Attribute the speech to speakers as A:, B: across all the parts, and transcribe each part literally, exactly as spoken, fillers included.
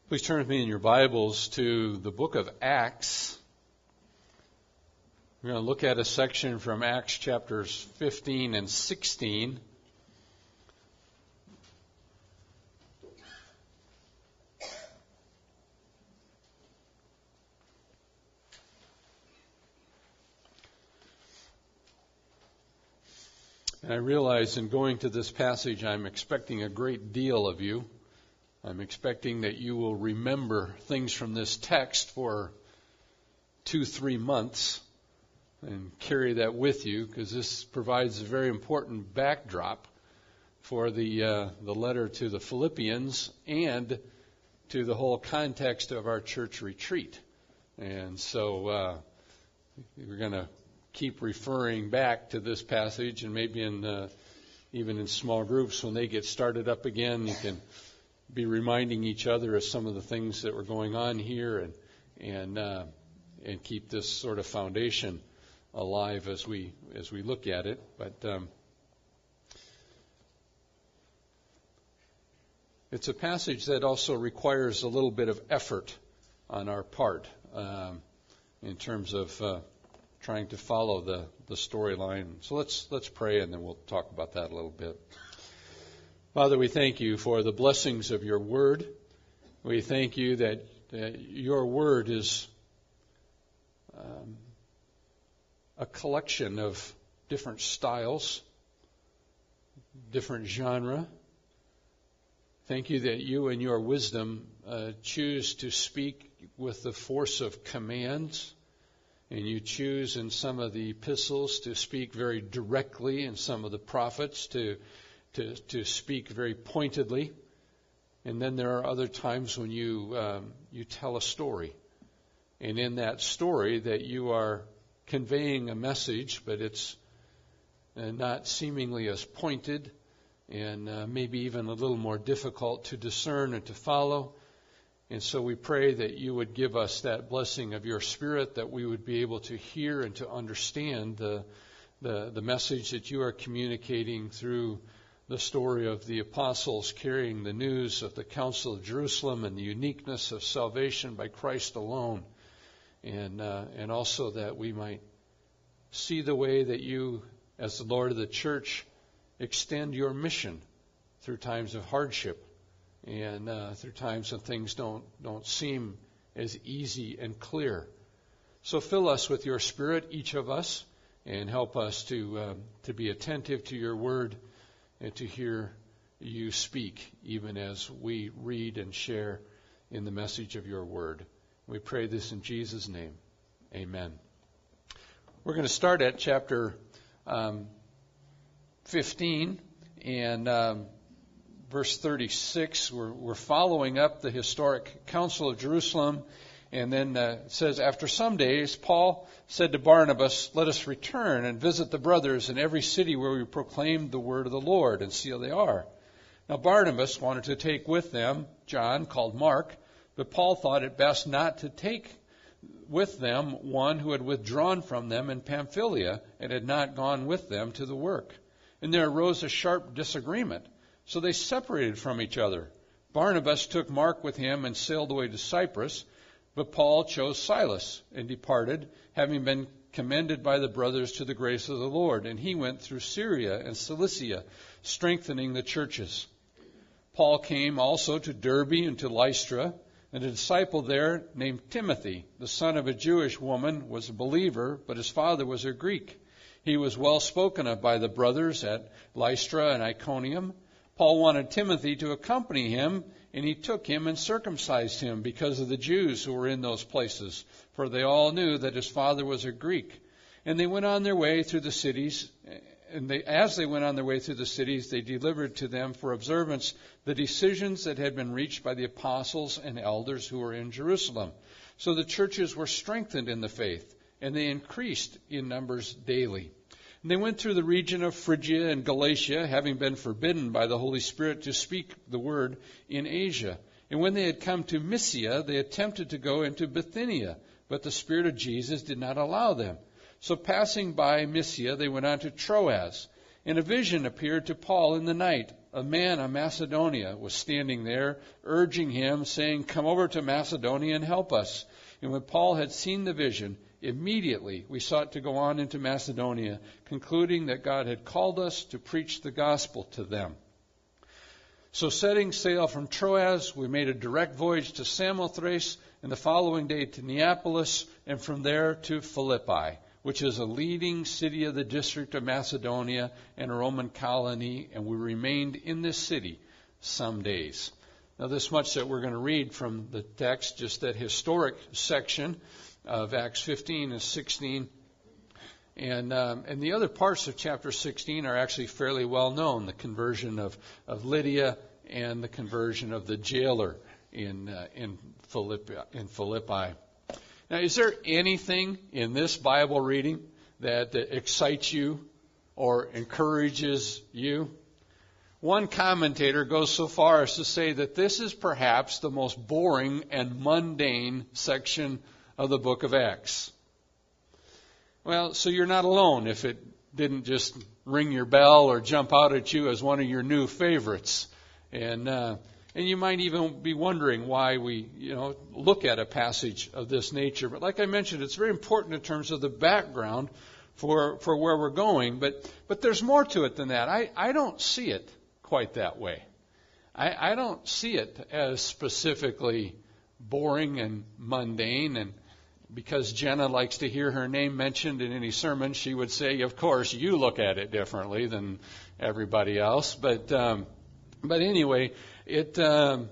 A: Please turn with me in your Bibles to the book of Acts. We're going to look at a section from Acts chapters fifteen and sixteen. And I realize in going to this passage, I'm expecting a great deal of you. I'm expecting that you will remember things from this text for two, three months and carry that with you, because this provides a very important backdrop for the uh, the letter to the Philippians and to the whole context of our church retreat. And so uh, we're going to keep referring back to this passage, and maybe in uh, even in small groups when they get started up again, you can be reminding each other of some of the things that were going on here, and and uh, and keep this sort of foundation alive as we as we look at it. But um, it's a passage that also requires a little bit of effort on our part um, in terms of uh, trying to follow the the storyline. So let's let's pray, and then we'll talk about that a little bit. Father, we thank you for the blessings of your word. We thank you that, that your word is um, a collection of different styles, different genre. Thank you that you in your wisdom uh, choose to speak with the force of commands, and you choose in some of the epistles to speak very directly, and some of the prophets to To, to speak very pointedly. And then there are other times when you um, you tell a story. And in that story that you are conveying a message, but it's uh, not seemingly as pointed, and uh, maybe even a little more difficult to discern and to follow. And so we pray that you would give us that blessing of your Spirit, that we would be able to hear and to understand the the, the message that you are communicating through the story of the apostles carrying the news of the Council of Jerusalem and the uniqueness of salvation by Christ alone, and uh, and also that we might see the way that you, as the Lord of the church, extend your mission through times of hardship and uh, through times when things don't don't seem as easy and clear. So fill us with your Spirit, each of us, and help us to uh, to be attentive to your word, and to hear you speak, even as we read and share in the message of your word. We pray this in Jesus' name. Amen. We're going to start at chapter um, fifteen and um, verse thirty-six. We're, we're following up the historic Council of Jerusalem. And then uh, it says, after some days, Paul said to Barnabas, let us return and visit the brothers in every city where we proclaimed the word of the Lord, and see how they are. Now Barnabas wanted to take with them John, called Mark, but Paul thought it best not to take with them one who had withdrawn from them in Pamphylia and had not gone with them to the work. And there arose a sharp disagreement, so they separated from each other. Barnabas took Mark with him and sailed away to Cyprus, but Paul chose Silas and departed, having been commended by the brothers to the grace of the Lord. And he went through Syria and Cilicia, strengthening the churches. Paul came also to Derbe and to Lystra, and a disciple there named Timothy, the son of a Jewish woman, was a believer, but his father was a Greek. He was well spoken of by the brothers at Lystra and Iconium. Paul wanted Timothy to accompany him, and he took him and circumcised him because of the Jews who were in those places, for they all knew that his father was a Greek. And they went on their way through the cities, and they, as they went on their way through the cities, they delivered to them for observance the decisions that had been reached by the apostles and elders who were in Jerusalem. So the churches were strengthened in the faith, and they increased in numbers daily. And they went through the region of Phrygia and Galatia, having been forbidden by the Holy Spirit to speak the word in Asia. And when they had come to Mysia, they attempted to go into Bithynia, but the Spirit of Jesus did not allow them. So passing by Mysia, they went on to Troas. And a vision appeared to Paul in the night. A man of Macedonia was standing there, urging him, saying, "Come over to Macedonia and help us." And when Paul had seen the vision, immediately we sought to go on into Macedonia, concluding that God had called us to preach the gospel to them. So setting sail from Troas, we made a direct voyage to Samothrace, and the following day to Neapolis, and from there to Philippi, which is a leading city of the district of Macedonia and a Roman colony, and we remained in this city some days. Now, this much that we're going to read from the text, just that historic section of Acts fifteen and sixteen. And um, and the other parts of chapter sixteen are actually fairly well known. The conversion of, of Lydia and the conversion of the jailer in uh, in Philippi, in Philippi. Now, is there anything in this Bible reading that uh, excites you or encourages you? One commentator goes so far as to say that this is perhaps the most boring and mundane section of the book of Acts. Well, so you're not alone if it didn't just ring your bell or jump out at you as one of your new favorites. And uh, and you might even be wondering why we, you know, look at a passage of this nature. But like I mentioned, it's very important in terms of the background for for where we're going. But but there's more to it than that. I, I don't see it quite that way. I, I don't see it as specifically boring and mundane. And because Jenna likes to hear her name mentioned in any sermon, she would say, of course, you look at it differently than everybody else. But um, but anyway, it um,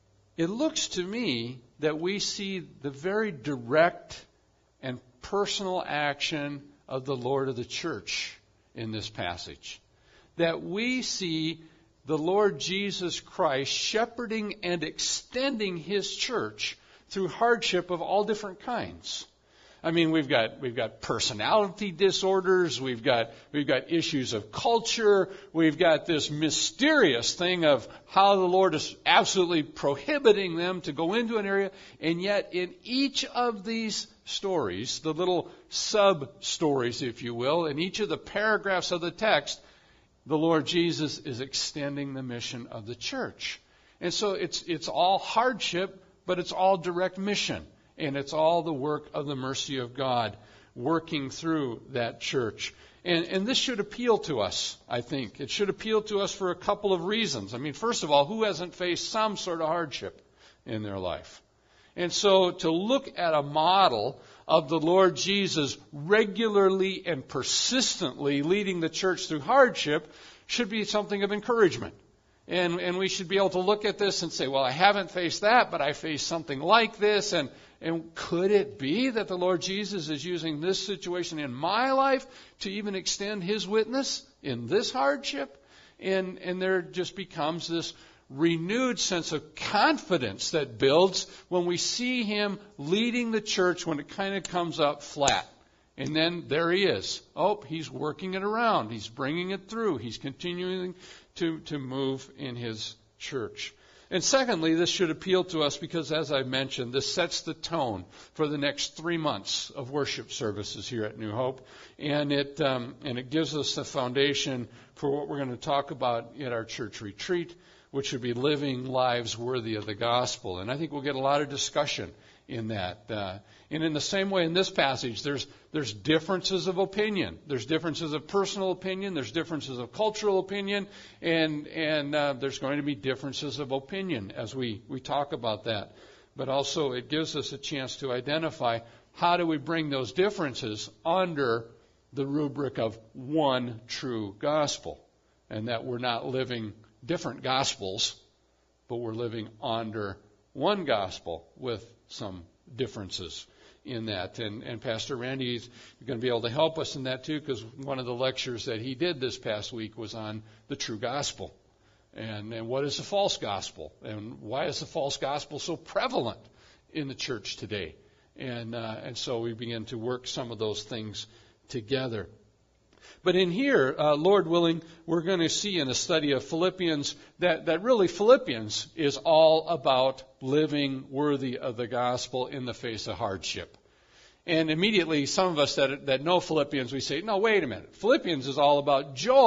A: it looks to me that we see the very direct and personal action of the Lord of the church in this passage. That we see the Lord Jesus Christ shepherding and extending His church through hardship of all different kinds. I mean, we've got we've got personality disorders, we've got we've got issues of culture, we've got this mysterious thing of how the Lord is absolutely prohibiting them to go into an area, and yet in each of these stories, the little sub-stories, if you will, in each of the paragraphs of the text, the Lord Jesus is extending the mission of the church. And so it's it's all hardship, but it's all direct mission. And it's all the work of the mercy of God working through that church. And, and this should appeal to us, I think. It should appeal to us for a couple of reasons. I mean, first of all, who hasn't faced some sort of hardship in their life? And so to look at a model of the Lord Jesus regularly and persistently leading the church through hardship should be something of encouragement. And, and we should be able to look at this and say, well, I haven't faced that, but I faced something like this. And, and could it be that the Lord Jesus is using this situation in my life to even extend His witness in this hardship? And, and there just becomes this renewed sense of confidence that builds when we see Him leading the church when it kind of comes up flat. And then there He is. Oh, He's working it around. He's bringing it through. He's continuing to, to move in His church. And secondly, this should appeal to us because, as I mentioned, this sets the tone for the next three months of worship services here at New Hope. And it, um, and it gives us the foundation for what we're going to talk about at our church retreat, which would be living lives worthy of the gospel. And I think we'll get a lot of discussion in that. Uh, and in the same way in this passage, there's there's differences of opinion. There's differences of personal opinion. There's differences of cultural opinion. And and uh, there's going to be differences of opinion as we, we talk about that. But also it gives us a chance to identify how do we bring those differences under the rubric of one true gospel. And that we're not living different gospels, but we're living under one gospel with some differences in that. And, and Pastor Randy is going to be able to help us in that too, because one of the lectures that he did this past week was on the true gospel. And, and what is the false gospel? And why is the false gospel so prevalent in the church today? And, uh, and so we begin to work some of those things together. But in here, uh, Lord willing, we're going to see in a study of Philippians that, that really Philippians is all about living worthy of the gospel in the face of hardship. And immediately, some of us that, that know Philippians, we say, no, wait a minute. Philippians is all about joy.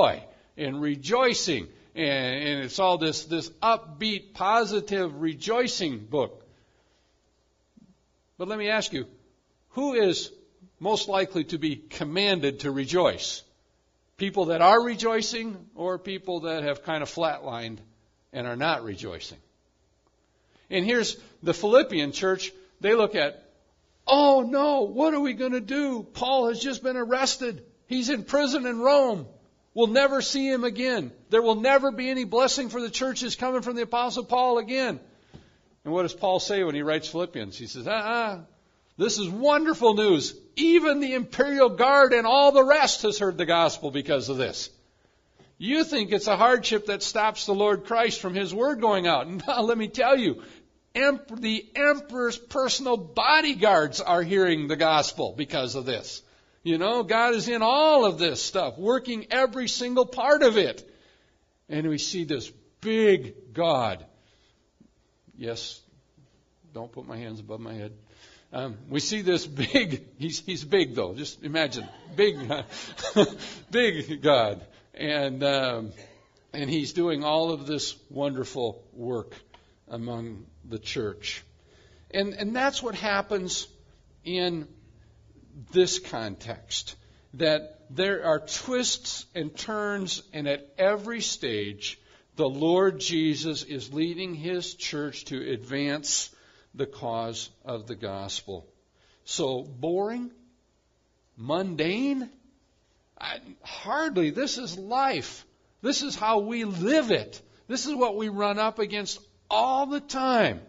A: and rejoicing. And, and it's all this, this upbeat, positive, rejoicing book. But let me ask you, who is most likely to be commanded to rejoice? People that are rejoicing or people that have kind of flatlined and are not rejoicing? And here's the Philippian church. They look at, oh no, what are we going to do? Paul has just been arrested. He's in prison in Rome. We'll never see him again. There will never be any blessing for the churches coming from the Apostle Paul again. And what does Paul say when he writes Philippians? He says, ah, this is wonderful news. Even the imperial guard and all the rest has heard the gospel because of this. You think it's a hardship that stops the Lord Christ from His word going out. No, let me tell you, the emperor's personal bodyguards are hearing the gospel because of this. You know, God is in all of this stuff, working every single part of it. And we see this big God. Yes, don't put my hands above my head. Um, we see this big, he's, he's big though, just imagine, big, big God. And, um, and He's doing all of this wonderful work among the church. And, and that's what happens in this context, that there are twists and turns, and at every stage, the Lord Jesus is leading His church to advance the cause of the gospel. So boring? Mundane? I, hardly. This is life. This is how we live it. This is what we run up against all the time.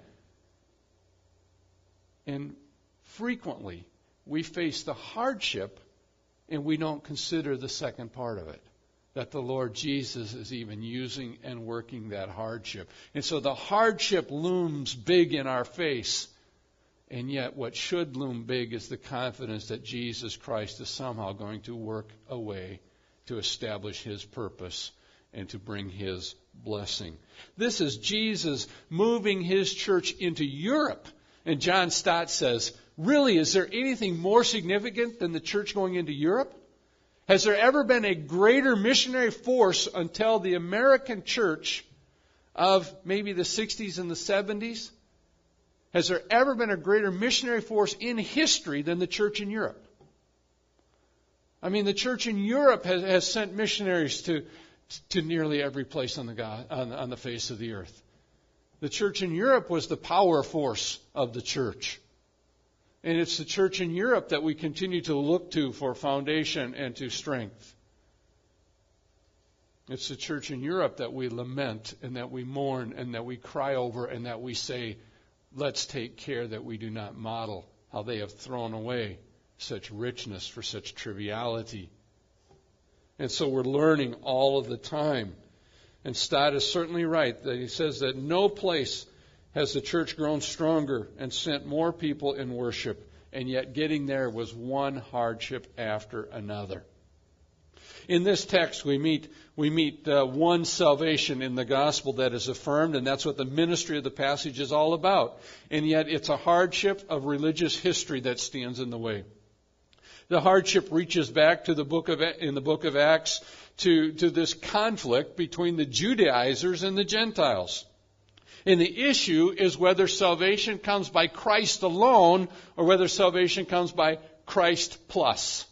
A: And frequently, we face the hardship and we don't consider the second part of it, that the Lord Jesus is even using and working that hardship. And so the hardship looms big in our face. And yet what should loom big is the confidence that Jesus Christ is somehow going to work a way to establish His purpose and to bring His blessing. This is Jesus moving His church into Europe. And John Stott says, really, is there anything more significant than the church going into Europe? Has there ever been a greater missionary force until the American church of maybe the sixties and the seventies? Has there ever been a greater missionary force in history than the church in Europe? I mean, the church in Europe has, has sent missionaries to, to nearly every place on the, God, on, on the face of the earth. The church in Europe was the power force of the church. And it's the church in Europe that we continue to look to for foundation and to strength. It's the church in Europe that we lament and that we mourn and that we cry over and that we say, let's take care that we do not model how they have thrown away such richness for such triviality. And so we're learning all of the time. And Stott is certainly right that he says that no place has the church grown stronger and sent more people in worship, and yet getting there was one hardship after another. In this text, we meet we meet uh, one salvation in the gospel that is affirmed, and that's what the ministry of the passage is all about. And yet it's a hardship of religious history that stands in the way. The hardship reaches back to the book of in the book of Acts to, to this conflict between the Judaizers and the Gentiles. And the issue is whether salvation comes by Christ alone or whether salvation comes by Christ plus.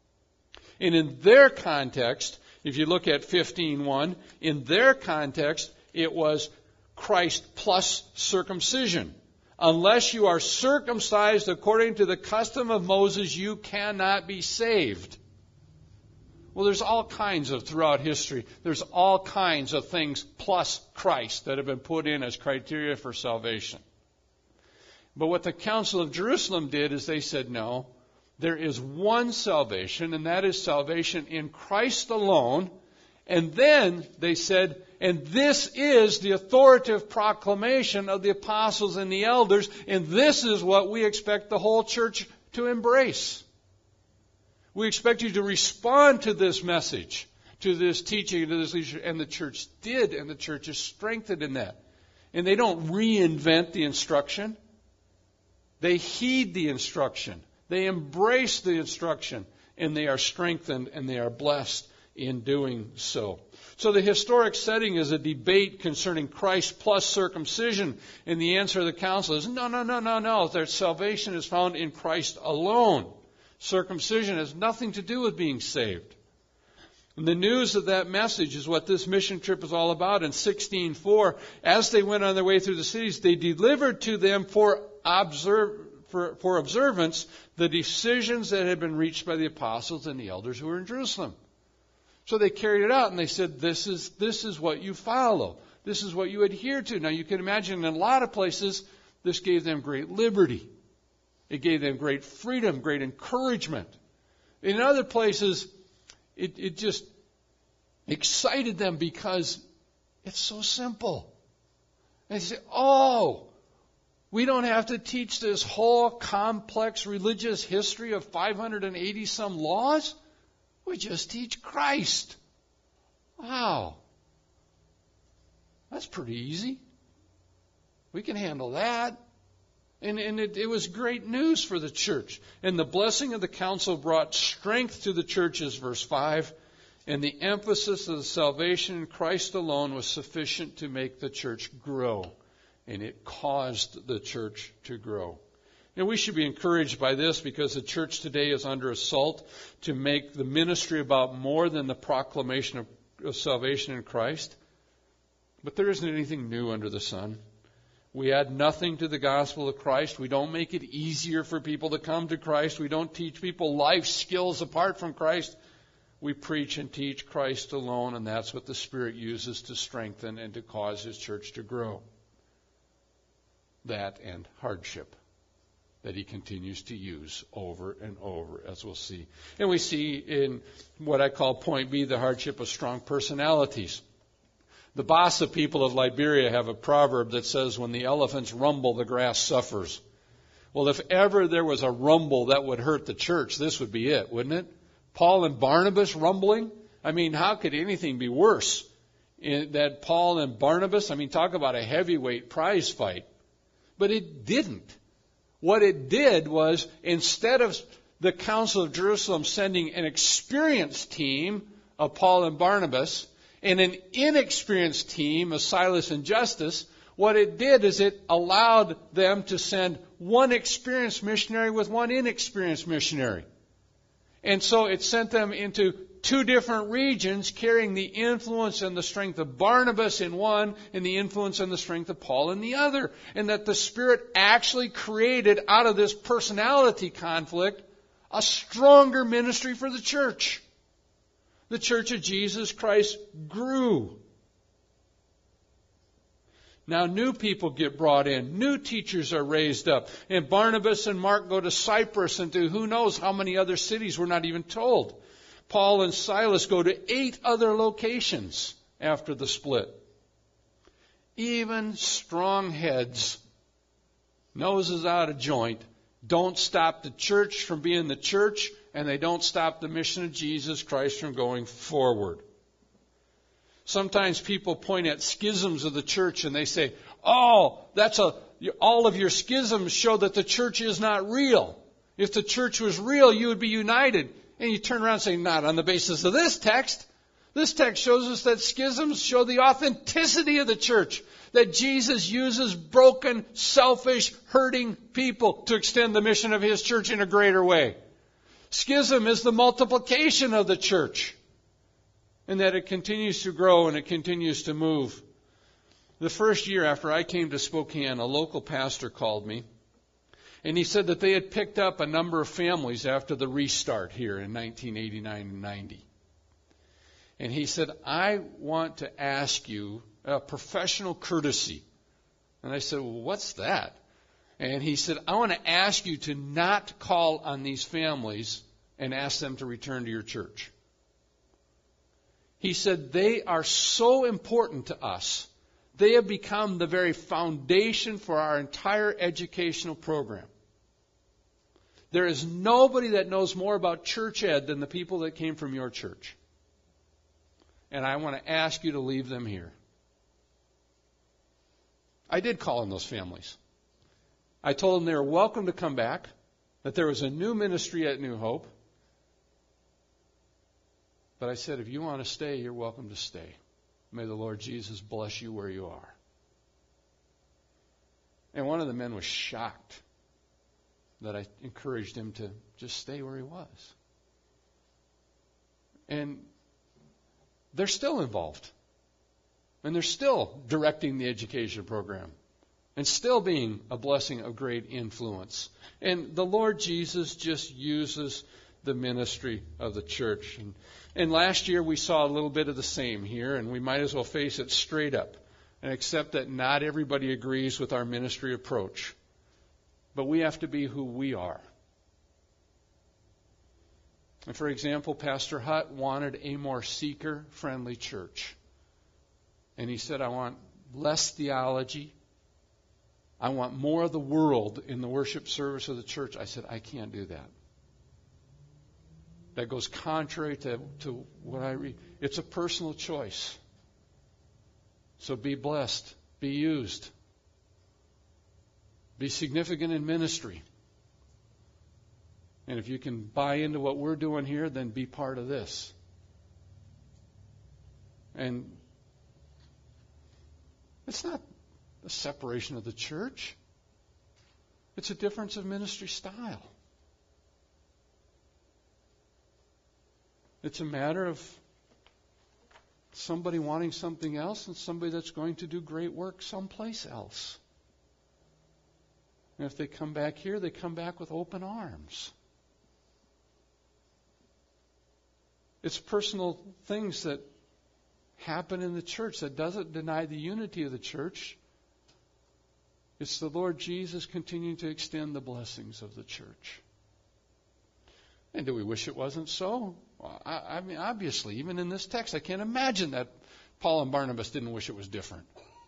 A: And in their context, if you look at fifteen one, in their context, it was Christ plus circumcision. Unless you are circumcised according to the custom of Moses, you cannot be saved. Well, there's all kinds of, throughout history, there's all kinds of things plus Christ that have been put in as criteria for salvation. But what the Council of Jerusalem did is they said, no, there is one salvation, and that is salvation in Christ alone. And then they said, and this is the authoritative proclamation of the apostles and the elders, and this is what we expect the whole church to embrace. We expect you to respond to this message, to this teaching, to this leadership. And the church did, and the church is strengthened in that. And they don't reinvent the instruction. They heed the instruction. They embrace the instruction, and they are strengthened, and they are blessed in doing so. So the historic setting is a debate concerning Christ plus circumcision. And the answer of the council is, no, no, no, no, no. Their salvation is found in Christ alone. Circumcision has nothing to do with being saved. And the news of that message is what this mission trip is all about. In sixteen four, as they went on their way through the cities, they delivered to them for, observe, for, for observance the decisions that had been reached by the apostles and the elders who were in Jerusalem. So they carried it out and they said, this is, this is what you follow. This is what you adhere to. Now you can imagine in a lot of places, this gave them great liberty. It gave them great freedom, great encouragement. In other places, It, it just excited them because it's so simple. And they say, oh, we don't have to teach this whole complex religious history of five hundred eighty some laws. We just teach Christ. Wow. That's pretty easy. We can handle that. And, and it, it was great news for the church. And the blessing of the council brought strength to the churches, verse five. And the emphasis of the salvation in Christ alone was sufficient to make the church grow. And it caused the church to grow. And we should be encouraged by this because the church today is under assault to make the ministry about more than the proclamation of, of salvation in Christ. But there isn't anything new under the sun. We add nothing to the gospel of Christ. We don't make it easier for people to come to Christ. We don't teach people life skills apart from Christ. We preach and teach Christ alone, and that's what the Spirit uses to strengthen and to cause His church to grow. That and hardship that He continues to use over and over, as we'll see. And we see in what I call point B, the hardship of strong personalities. The Bassa people of Liberia have a proverb that says, when the elephants rumble, the grass suffers. Well, if ever there was a rumble that would hurt the church, this would be it, wouldn't it? Paul and Barnabas rumbling? I mean, how could anything be worse in that Paul and Barnabas? I mean, talk about a heavyweight prize fight. But it didn't. What it did was, instead of the Council of Jerusalem sending an experienced team of Paul and Barnabas, and an inexperienced team of Silas and Justus, what it did is it allowed them to send one experienced missionary with one inexperienced missionary. And so it sent them into two different regions, carrying the influence and the strength of Barnabas in one and the influence and the strength of Paul in the other. And that the Spirit actually created out of this personality conflict a stronger ministry for the church. The Church of Jesus Christ grew. Now new people get brought in. New teachers are raised up. And Barnabas and Mark go to Cyprus and to who knows how many other cities, we're not even told. Paul and Silas go to eight other locations after the split. Even strong heads, noses out of joint, don't stop the church from being the church, and they don't stop the mission of Jesus Christ from going forward. Sometimes people point at schisms of the church and they say, oh, that's a, all of your schisms show that the church is not real. If the church was real, you would be united. And you turn around and say, not on the basis of this text. This text shows us that schisms show the authenticity of the church. That Jesus uses broken, selfish, hurting people to extend the mission of His church in a greater way. Schism is the multiplication of the church. And that it continues to grow and it continues to move. The first year after I came to Spokane, a local pastor called me. And he said that they had picked up a number of families after the restart here in nineteen eighty-nine and ninety. And he said, I want to ask you a professional courtesy. And I said, well, what's that? And he said, I want to ask you to not call on these families and ask them to return to your church. He said, they are so important to us. They have become the very foundation for our entire educational program. There is nobody that knows more about church ed than the people that came from your church. And I want to ask you to leave them here. I did call on those families. I told them they were welcome to come back, that there was a new ministry at New Hope. But I said, if you want to stay, you're welcome to stay. May the Lord Jesus bless you where you are. And one of the men was shocked that I encouraged him to just stay where he was. And they're still involved. And they're still directing the education program. And still being a blessing of great influence. And the Lord Jesus just uses the ministry of the church. And, and last year we saw a little bit of the same here, and we might as well face it straight up and accept that not everybody agrees with our ministry approach. But we have to be who we are. And for example, Pastor Hutt wanted a more seeker-friendly church. And he said, I want less theology. I want more of the world in the worship service of the church. I said, I can't do that. That goes contrary to, to what I read. It's a personal choice. So be blessed. Be used. Be significant in ministry. And if you can buy into what we're doing here, then be part of this. And it's not a separation of the church. It's a difference of ministry style. It's a matter of somebody wanting something else and somebody that's going to do great work someplace else. And if they come back here, they come back with open arms. It's personal things that happen in the church that doesn't deny the unity of the church. It's the Lord Jesus continuing to extend the blessings of the church. And do we wish it wasn't so? Well, I, I mean, obviously, even in this text, I can't imagine that Paul and Barnabas didn't wish it was different.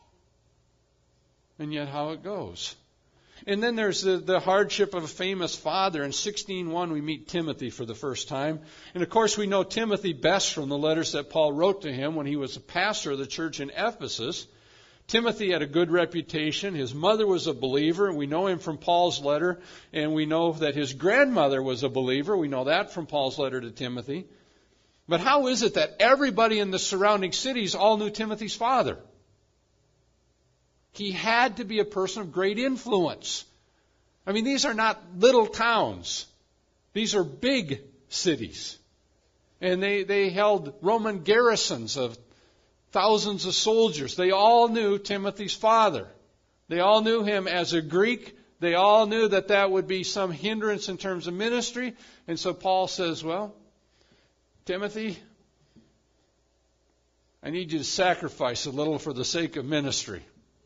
A: And yet how it goes. And then there's the, the hardship of a famous father. In sixteen one, we meet Timothy for the first time. And of course, we know Timothy best from the letters that Paul wrote to him when he was a pastor of the church in Ephesus. Timothy had a good reputation. His mother was a believer. We know him from Paul's letter. And we know that his grandmother was a believer. We know that from Paul's letter to Timothy. But how is it that everybody in the surrounding cities all knew Timothy's father? He had to be a person of great influence. I mean, these are not little towns. These are big cities. And they, they held Roman garrisons of thousands of soldiers. They all knew Timothy's father. They all knew him as a Greek. They all knew that that would be some hindrance in terms of ministry. And so Paul says, well, Timothy, I need you to sacrifice a little for the sake of ministry.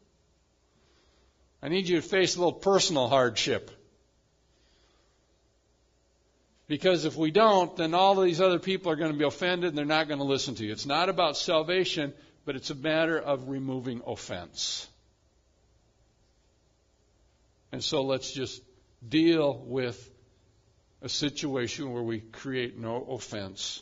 A: I need you to face a little personal hardship. Because if we don't, then all of these other people are going to be offended and they're not going to listen to you. It's not about salvation, but it's a matter of removing offense. And so let's just deal with a situation where we create no offense.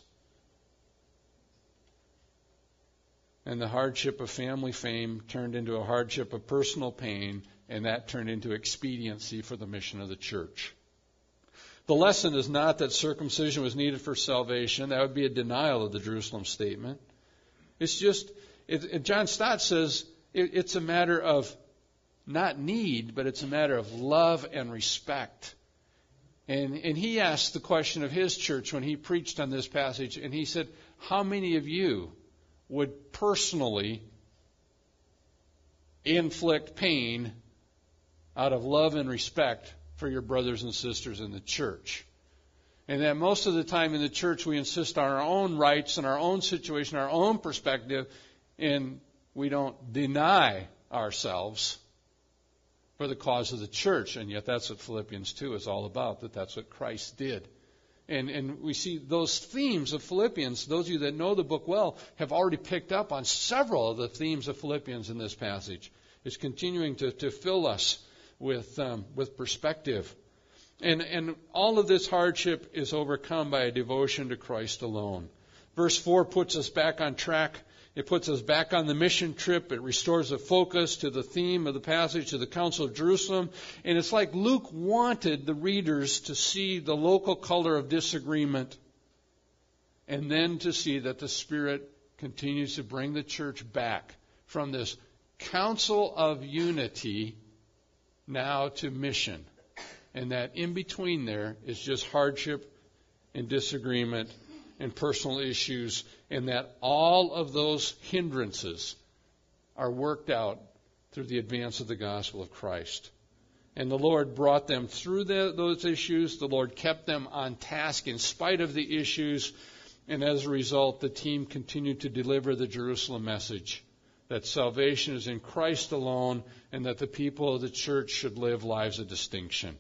A: And the hardship of family fame turned into a hardship of personal pain, and that turned into expediency for the mission of the church. The lesson is not that circumcision was needed for salvation. That would be a denial of the Jerusalem statement. It's just, it, John Stott says it, it's a matter of not need, but it's a matter of love and respect. And, and he asked the question of his church when he preached on this passage, and he said, how many of you would personally inflict pain out of love and respect for your brothers and sisters in the church? And that most of the time in the church we insist on our own rights and our own situation, our own perspective, and we don't deny ourselves for the cause of the church. And yet that's what Philippians two is all about, that that's what Christ did. And, and we see those themes of Philippians, those of you that know the book well, have already picked up on several of the themes of Philippians in this passage. It's continuing to, to fill us with um, with perspective. And, and all of this hardship is overcome by a devotion to Christ alone. Verse four puts us back on track. It puts us back on the mission trip. It restores the focus to the theme of the passage, to the Council of Jerusalem. And it's like Luke wanted the readers to see the local color of disagreement and then to see that the Spirit continues to bring the church back from this council of unity now to mission. And that in between there is just hardship and disagreement and personal issues, and that all of those hindrances are worked out through the advance of the gospel of Christ. And the Lord brought them through the, those issues. The Lord kept them on task in spite of the issues. And as a result, the team continued to deliver the Jerusalem message that salvation is in Christ alone and that the people of the church should live lives of distinction.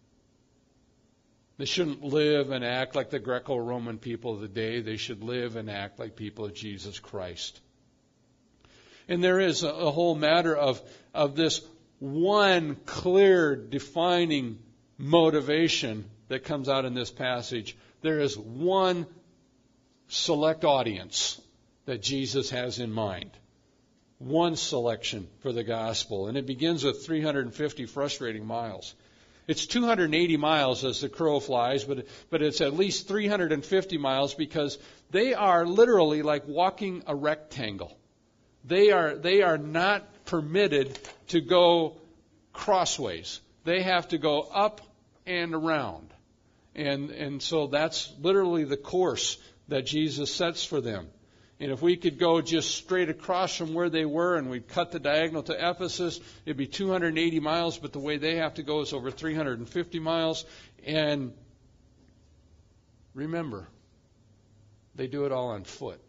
A: They shouldn't live and act like the Greco-Roman people of the day. They should live and act like people of Jesus Christ. And there is a, a whole matter of, of this one clear, defining motivation that comes out in this passage. There is one select audience that Jesus has in mind. One selection for the gospel. And it begins with three hundred fifty frustrating miles. It's two hundred eighty miles as the crow flies, but but it's at least three hundred fifty miles because they are literally like walking a rectangle. They are they are not permitted to go crossways. They have to go up and around. And and so that's literally the course that Jesus sets for them. And if we could go just straight across from where they were and we'd cut the diagonal to Ephesus, it'd be two hundred eighty miles, but the way they have to go is over three hundred fifty miles. And remember, they do it all on foot.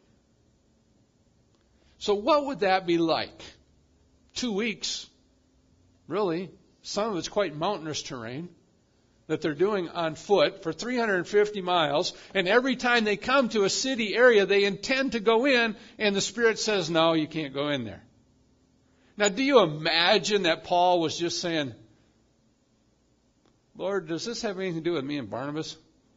A: So what would that be like? Two weeks, really. Some of it's quite mountainous terrain that they're doing on foot for three hundred fifty miles. And every time they come to a city area, they intend to go in, and the Spirit says, no, you can't go in there. Now, do you imagine that Paul was just saying, Lord, does this have anything to do with me and Barnabas?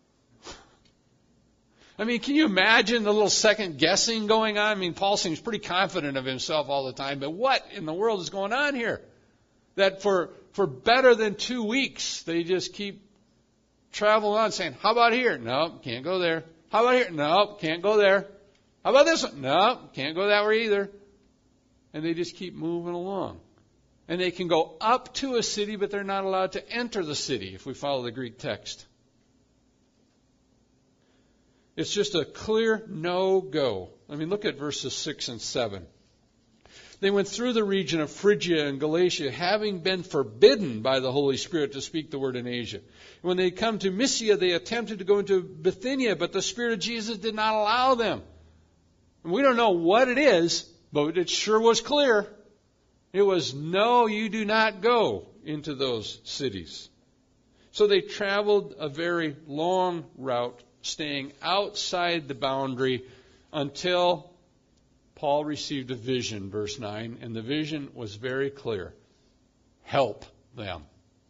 A: I mean, can you imagine the little second guessing going on? I mean, Paul seems pretty confident of himself all the time, but what in the world is going on here? That for For better than two weeks, they just keep traveling on saying, how about here? No, can't go there. How about here? No, can't go there. How about this one? No, can't go that way either. And they just keep moving along. And they can go up to a city, but they're not allowed to enter the city if we follow the Greek text. It's just a clear no-go. I mean, look at verses six and seven. They went through the region of Phrygia and Galatia, having been forbidden by the Holy Spirit to speak the word in Asia. When they come to Mysia, they attempted to go into Bithynia, but the Spirit of Jesus did not allow them. And we don't know what it is, but it sure was clear. It was, no, you do not go into those cities. So they traveled a very long route, staying outside the boundary until Paul received a vision, verse nine, and the vision was very clear. Help them.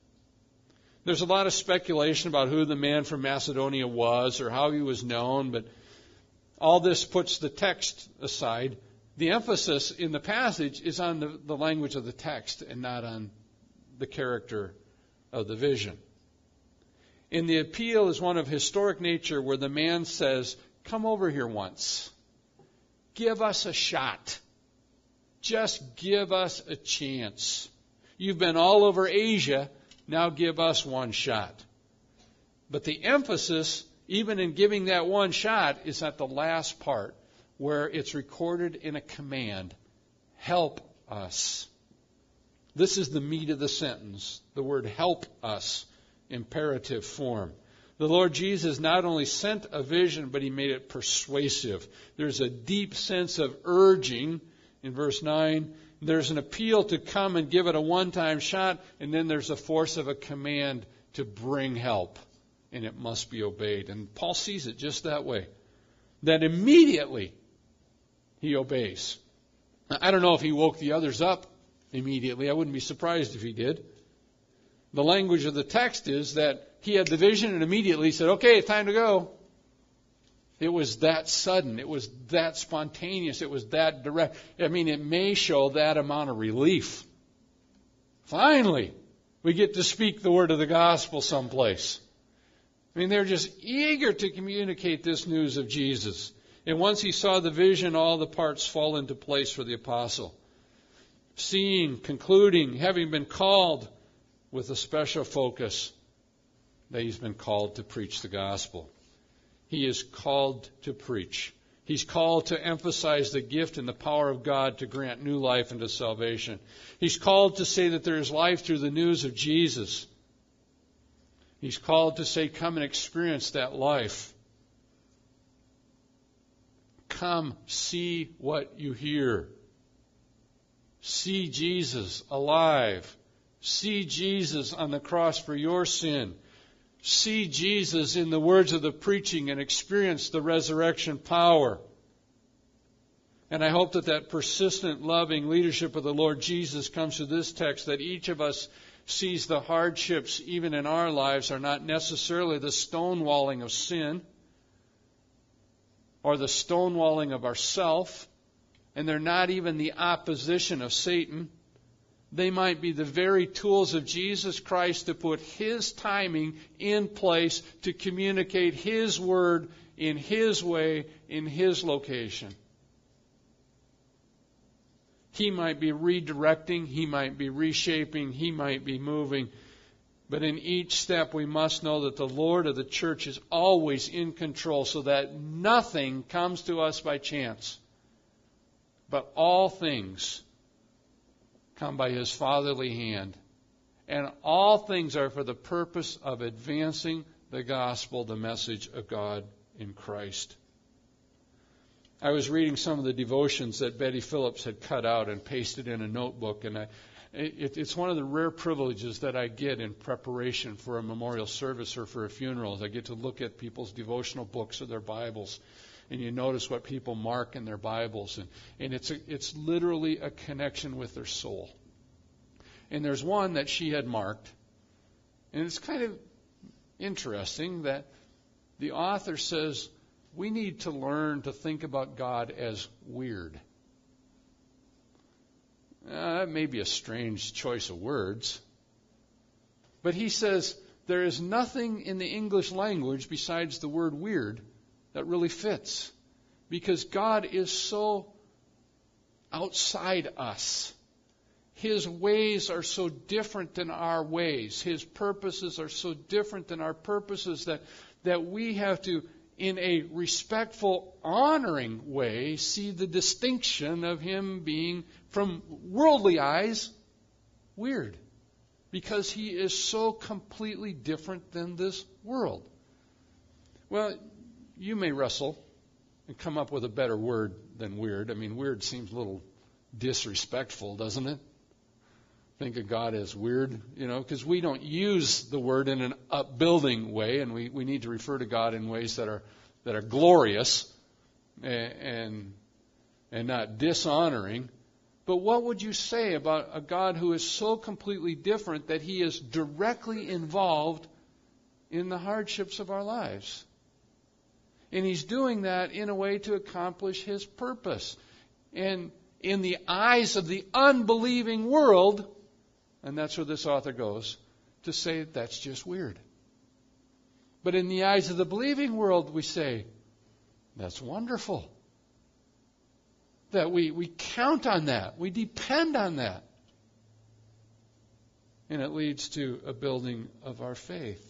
A: There's a lot of speculation about who the man from Macedonia was or how he was known, but all this puts the text aside. The emphasis in the passage is on the, the language of the text and not on the character of the vision. And the appeal is one of historic nature where the man says, come over here once. Give us a shot. Just give us a chance. You've been all over Asia. Now give us one shot. But the emphasis, even in giving that one shot, is at the last part where it's recorded in a command. Help us. This is the meat of the sentence. The word help us, imperative form. The Lord Jesus not only sent a vision, but he made it persuasive. There's a deep sense of urging in verse nine. There's an appeal to come and give it a one-time shot, and then there's a force of a command to bring help, and it must be obeyed. And Paul sees it just that way, that immediately he obeys. Now, I don't know if he woke the others up immediately. I wouldn't be surprised if he did. The language of the text is that he had the vision and immediately said, okay, it's time to go. It was that sudden. It was that spontaneous. It was that direct. I mean, it may show that amount of relief. Finally, we get to speak the word of the gospel someplace. I mean, they're just eager to communicate this news of Jesus. And once he saw the vision, all the parts fall into place for the apostle. Seeing, concluding, having been called with a special focus that he's been called to preach the gospel. He is called to preach. He's called to emphasize the gift and the power of God to grant new life into salvation. He's called to say that there is life through the news of Jesus. He's called to say, come and experience that life. Come, see what you hear. See Jesus alive. See Jesus on the cross for your sin. See Jesus in the words of the preaching and experience the resurrection power. And I hope that that persistent, loving leadership of the Lord Jesus comes to this text, that each of us sees the hardships even in our lives are not necessarily the stonewalling of sin or the stonewalling of ourself, and they're not even the opposition of Satan. They might be the very tools of Jesus Christ to put His timing in place to communicate His word in His way, in His location. He might be redirecting, He might be reshaping, He might be moving. But in each step we must know that the Lord of the church is always in control, so that nothing comes to us by chance. But all things come by His fatherly hand. And all things are for the purpose of advancing the gospel, the message of God in Christ. I was reading some of the devotions that Betty Phillips had cut out and pasted in a notebook, and I, it, it's one of the rare privileges that I get in preparation for a memorial service or for a funeral. I get to look at people's devotional books or their Bibles, and you notice what people mark in their Bibles, and, and it's a, it's literally a connection with their soul. And there's one that she had marked, and it's kind of interesting that the author says, we need to learn to think about God as weird. Uh, that may be a strange choice of words. But he says there is nothing in the English language besides the word weird that really fits. Because God is so outside us. His ways are so different than our ways. His purposes are so different than our purposes that, that we have to, in a respectful, honoring way, see the distinction of Him being, from worldly eyes, weird. Because He is so completely different than this world. Well, you may wrestle and come up with a better word than weird. I mean, weird seems a little disrespectful, doesn't it? Think of God as weird, you know, because we don't use the word in an upbuilding way, and we, we need to refer to God in ways that are that are glorious and, and and not dishonoring. But what would you say about a God who is so completely different that He is directly involved in the hardships of our lives? And He's doing that in a way to accomplish His purpose. And in the eyes of the unbelieving world, and that's where this author goes, to say that's just weird. But in the eyes of the believing world, we say, that's wonderful. That we, we count on that. We depend on that. And it leads to a building of our faith.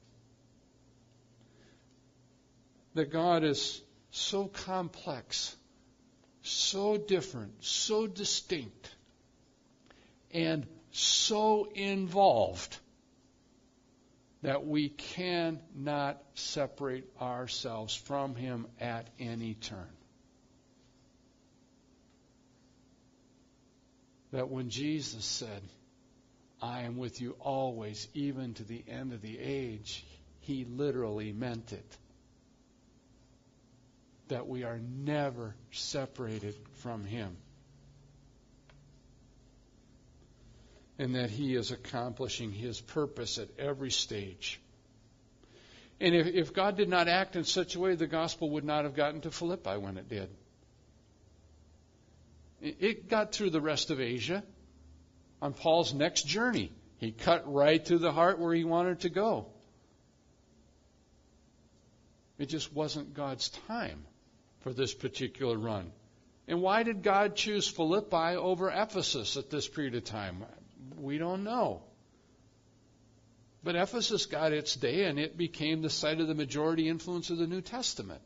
A: That God is so complex, so different, so distinct, and so involved that we cannot separate ourselves from Him at any turn. That when Jesus said, I am with you always, even to the end of the age, He literally meant it. That we are never separated from Him. And that He is accomplishing His purpose at every stage. And if, if God did not act in such a way, the gospel would not have gotten to Philippi when it did. It, it got through the rest of Asia on Paul's next journey. He cut right to the heart where he wanted to go. It just wasn't God's time. for this particular run. And why did God choose Philippi over Ephesus at this period of time? We don't know. But Ephesus got its day, and it became the site of the majority influence of the New Testament.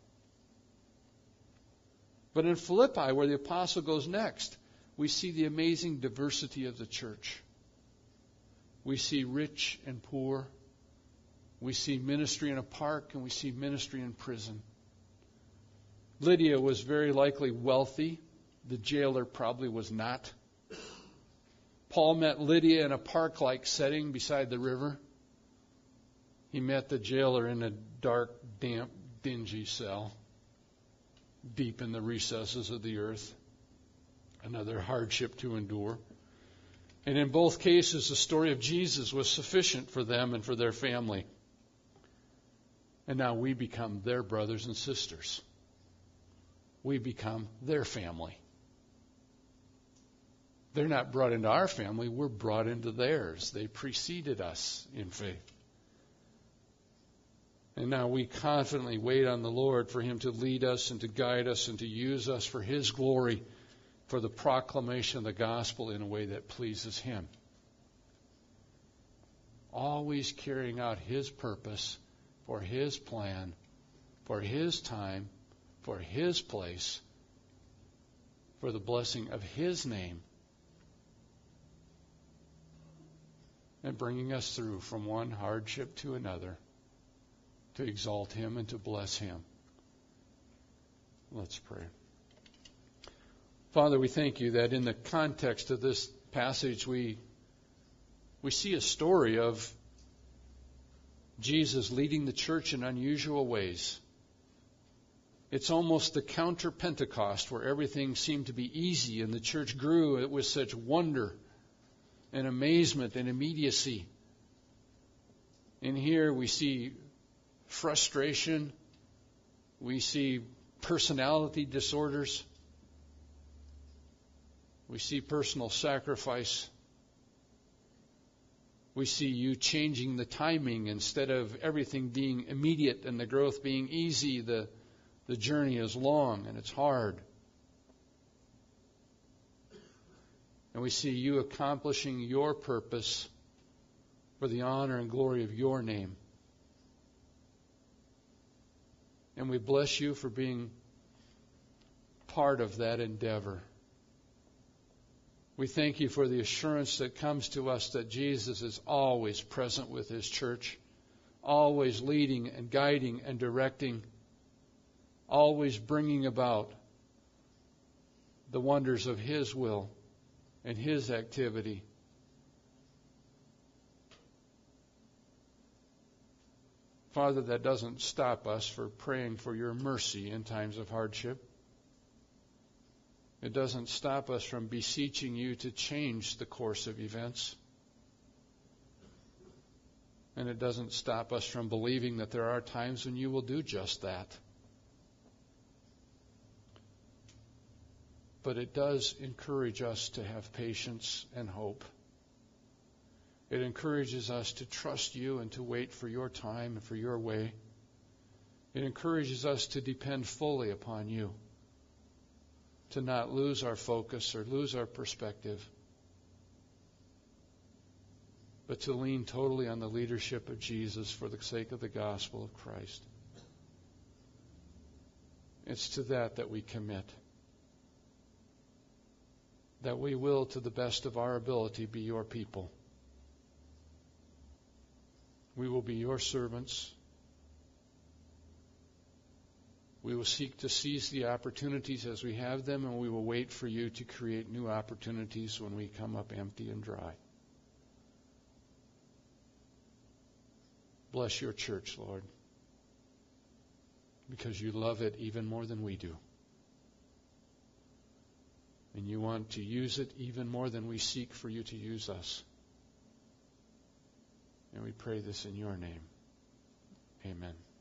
A: But in Philippi, where the apostle goes next, we see the amazing diversity of the church. We see rich and poor. We see ministry in a park, and we see ministry in prison. Lydia was very likely wealthy. The jailer probably was not. Paul met Lydia in a park-like setting beside the river. He met the jailer in a dark, damp, dingy cell, deep in the recesses of the earth. Another hardship to endure. And in both cases, the story of Jesus was sufficient for them and for their family. And now we become their brothers and sisters. We become their family. They're not brought into our family, we're brought into theirs. They preceded us in faith. And now we confidently wait on the Lord for Him to lead us and to guide us and to use us for His glory, for the proclamation of the gospel in a way that pleases Him. Always carrying out His purpose, for His plan, for His time, for His place, for the blessing of His name, and bringing us through from one hardship to another to exalt Him and to bless Him. Let's pray. Father, we thank You that in the context of this passage we we see a story of Jesus leading the church in unusual ways. It's almost the counter Pentecost, where everything seemed to be easy and the church grew with such wonder and amazement and immediacy. And here we see frustration, we see personality disorders, we see personal sacrifice. We see You changing the timing. Instead of everything being immediate and the growth being easy, the, the journey is long and it's hard. And we see You accomplishing Your purpose for the honor and glory of Your name. And we bless You for being part of that endeavor. We thank You for the assurance that comes to us that Jesus is always present with His church, always leading and guiding and directing, always bringing about the wonders of His will and His activity. Father, that doesn't stop us for praying for Your mercy in times of hardship. It doesn't stop us from beseeching You to change the course of events. And it doesn't stop us from believing that there are times when You will do just that. But it does encourage us to have patience and hope. It encourages us to trust You and to wait for Your time and for Your way. It encourages us to depend fully upon You, to not lose our focus or lose our perspective, but to lean totally on the leadership of Jesus for the sake of the gospel of Christ. It's to that that we commit, that we will, to the best of our ability, be Your people. We will be Your servants. We will seek to seize the opportunities as we have them, and we will wait for You to create new opportunities when we come up empty and dry. Bless Your church, Lord, because You love it even more than we do. And You want to use it even more than we seek for You to use us. And we pray this in Your name. Amen.